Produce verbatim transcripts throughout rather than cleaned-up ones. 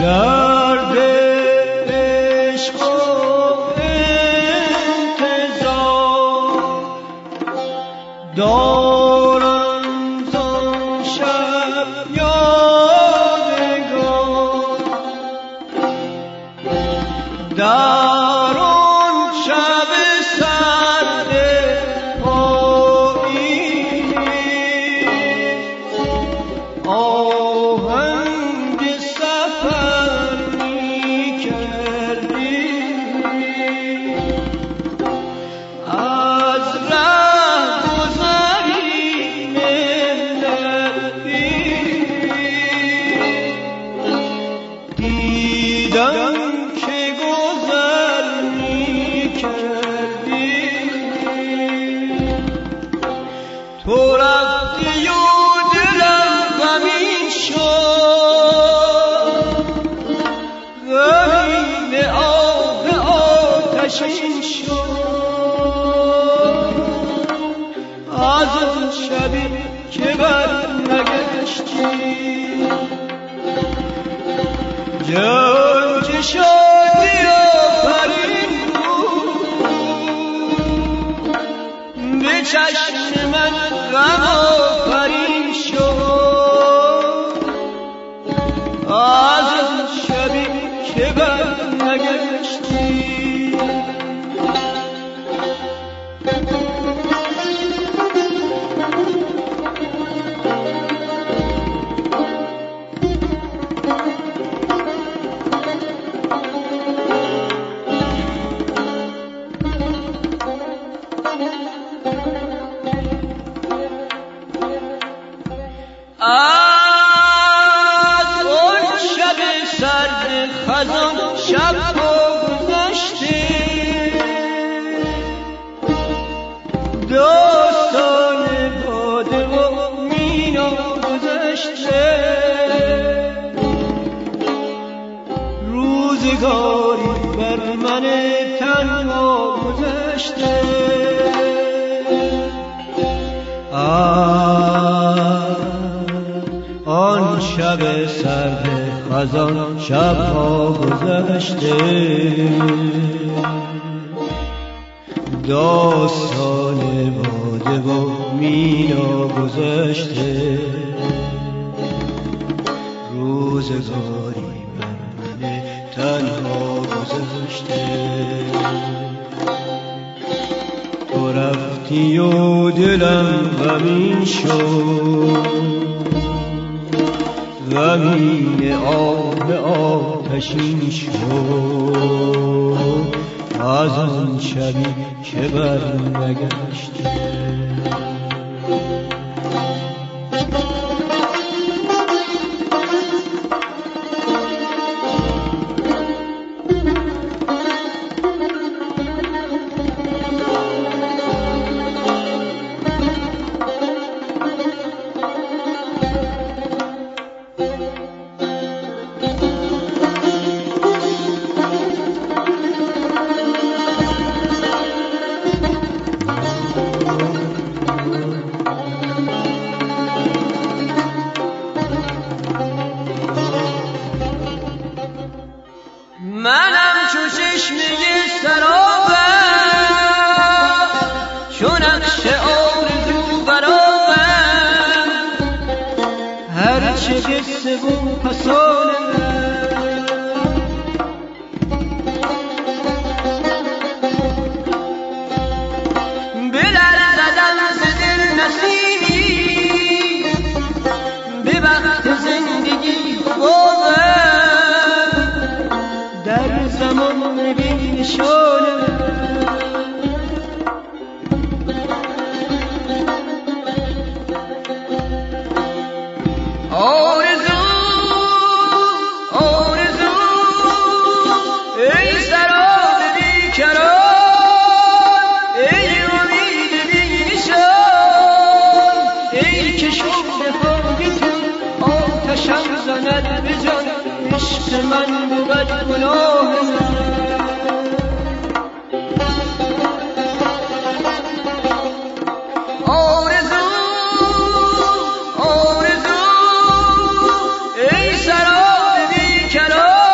درد عشق و انتظار دارم زان شب یادگار، در آن شب سرد پاییز آهنگ سفر می کردی، از ره گذری ملتی دیدم که گذر می کردی. تو رفتی و دلم غمین شد، غمین آب آتشین شد، از آن شبی که بر نگشتی جان چه شادی آفرین بود، به چشم من غم آفرین شد، از آن شبی که بر نگشتی. از اون شب سرد خزان شب ها گذشته، داستان باده و مینا گذشته، روزگاری بر من تنها گذشته. آن شب سرد خزان شبها گذشته، داستان باده و مینا گذشته، روزگاری بر من تنها گذشته. تو رفتی و دلم غمین شد، غمین آب آتشین شد، از آن شبی که بر نگشته. منم چو چشمه سرابم، چو نقش آرزو برابم، هرچه قصه و فسانم بلر زدم ز دل نسیمی، به وقت زندگی خوابم، در زمان بی نشانم آرزو آرزو ای سراب بیکران، ای امید بی نشان، ای که شوق خاکتون آتشم زند به جان، عشق من بود گناه من. آرزو آرزو ای سراب بیکران،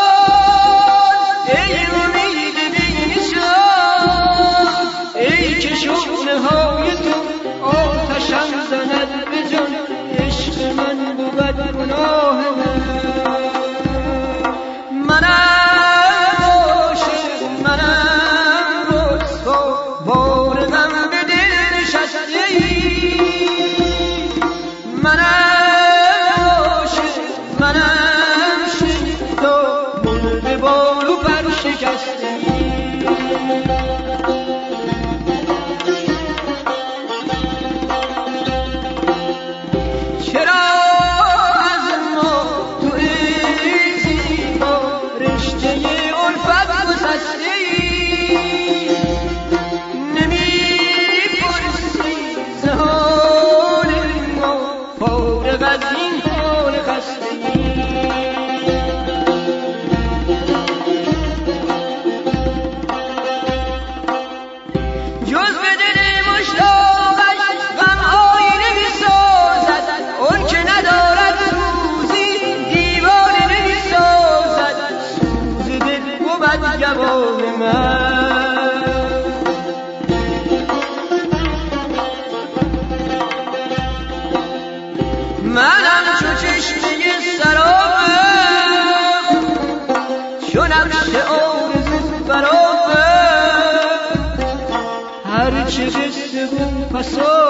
مسا